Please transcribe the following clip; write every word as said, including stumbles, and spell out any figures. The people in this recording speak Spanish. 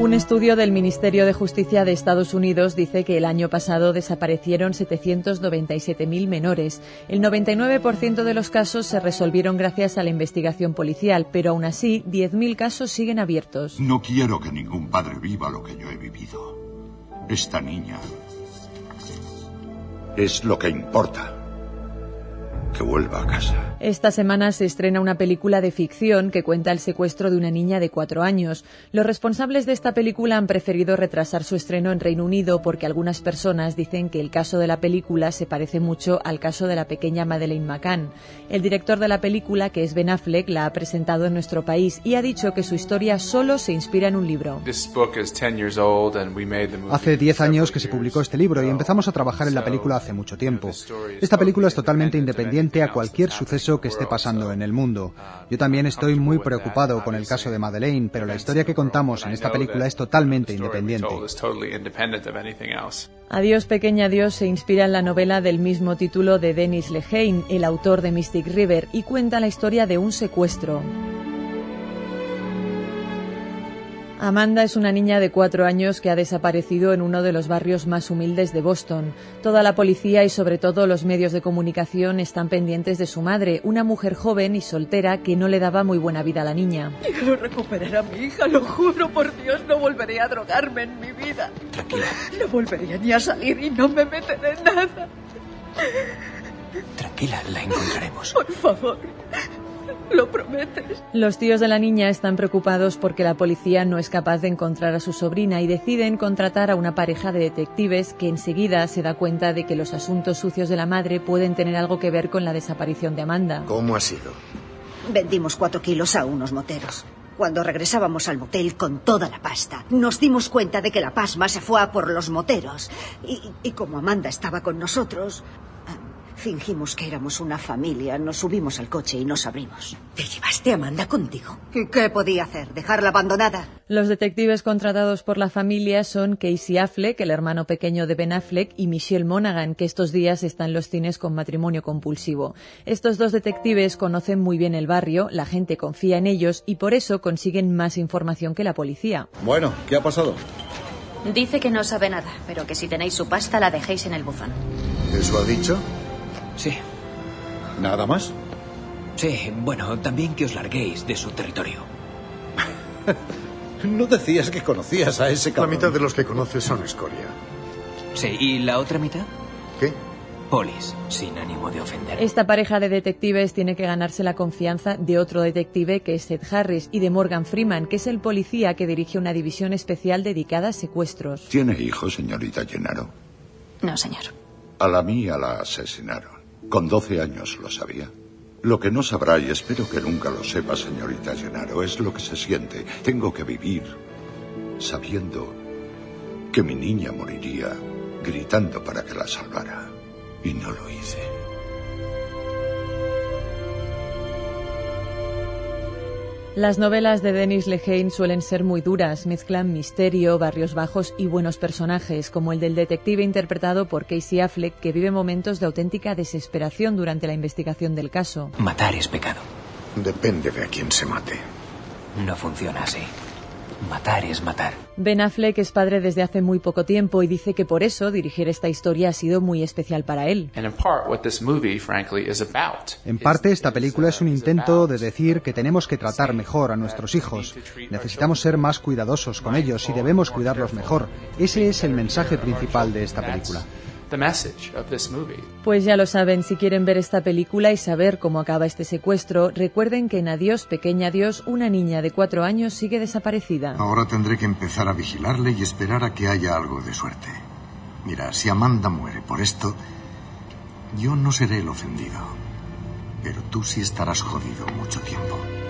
Un estudio del Ministerio de Justicia de Estados Unidos dice que el año pasado desaparecieron setecientos noventa y siete mil menores. El noventa y nueve por ciento de los casos se resolvieron gracias a la investigación policial, pero aún así, diez mil casos siguen abiertos. No quiero que ningún padre viva lo que yo he vivido. Esta niña es lo que importa. Que vuelva a casa. Esta semana se estrena una película de ficción que cuenta el secuestro de una niña de cuatro años. Los responsables de esta película han preferido retrasar su estreno en Reino Unido porque algunas personas dicen que el caso de la película se parece mucho al caso de la pequeña Madeleine McCann. El director de la película, que es Ben Affleck, la ha presentado en nuestro país y ha dicho que su historia solo se inspira en un libro. Hace diez años que se publicó este libro y empezamos a trabajar en la película hace mucho tiempo. Esta película es totalmente independiente a cualquier suceso que esté pasando en el mundo. Yo también estoy muy preocupado con el caso de Madeleine, pero la historia que contamos en esta película es totalmente independiente. Adiós, pequeña Dios se inspira en la novela del mismo título de Dennis Lehane, el autor de Mystic River, y cuenta la historia de un secuestro. Amanda es una niña de cuatro años que ha desaparecido en uno de los barrios más humildes de Boston. Toda la policía y sobre todo los medios de comunicación están pendientes de su madre, una mujer joven y soltera que no le daba muy buena vida a la niña. Quiero recuperar a mi hija, lo juro por Dios, no volveré a drogarme en mi vida. Tranquila. No volveré ni a salir y no me meteré en nada. Tranquila, la encontraremos. Por favor. ¿Lo prometes? Los tíos de la niña están preocupados porque la policía no es capaz de encontrar a su sobrina y deciden contratar a una pareja de detectives que enseguida se da cuenta de que los asuntos sucios de la madre pueden tener algo que ver con la desaparición de Amanda. ¿Cómo ha sido? Vendimos cuatro kilos a unos moteros. Cuando regresábamos al motel con toda la pasta, nos dimos cuenta de que la pasma se fue a por los moteros. Y, y como Amanda estaba con nosotros... Fingimos que éramos una familia, nos subimos al coche y nos abrimos. ¿Te llevaste a Amanda contigo? ¿Y qué podía hacer? ¿Dejarla abandonada? Los detectives contratados por la familia son Casey Affleck, el hermano pequeño de Ben Affleck, y Michelle Monaghan, que estos días está en los cines con Matrimonio compulsivo. Estos dos detectives conocen muy bien el barrio, la gente confía en ellos y por eso consiguen más información que la policía. Bueno, ¿qué ha pasado? Dice que no sabe nada, pero que si tenéis su pasta la dejéis en el buzón. ¿Eso ha dicho? Sí. ¿Nada más? Sí, bueno, también que os larguéis de su territorio. No decías que conocías a ese cabrón. La mitad de los que conoces son escoria. Sí, ¿y la otra mitad? ¿Qué? Polis, sin ánimo de ofender. Esta pareja de detectives tiene que ganarse la confianza de otro detective que es Seth Harris y de Morgan Freeman, que es el policía que dirige una división especial dedicada a secuestros. ¿Tiene hijos, señorita Gennaro? No, señor. A la mía la asesinaron. Con doce años lo sabía. Lo que no sabrá, y espero que nunca lo sepa, señorita Gennaro, es lo que se siente. Tengo que vivir sabiendo que mi niña moriría gritando para que la salvara. Y no lo hice. Las novelas de Dennis Lehane suelen ser muy duras, mezclan misterio, barrios bajos y buenos personajes, como el del detective interpretado por Casey Affleck, que vive momentos de auténtica desesperación durante la investigación del caso. Matar es pecado. Depende de a quién se mate. No funciona así. Matar es matar. Ben Affleck es padre desde hace muy poco tiempo y dice que por eso dirigir esta historia ha sido muy especial para él. En parte, esta película es un intento de decir que tenemos que tratar mejor a nuestros hijos. Necesitamos ser más cuidadosos con ellos y debemos cuidarlos mejor. Ese es el mensaje principal de esta película. Pues ya lo saben, si quieren ver esta película y saber cómo acaba este secuestro, recuerden que en Adiós, pequeña Dios, una niña de cuatro años sigue desaparecida. Ahora tendré que empezar a vigilarle y esperar a que haya algo de suerte. Mira, si Amanda muere por esto, yo no seré el ofendido. Pero tú sí estarás jodido mucho tiempo.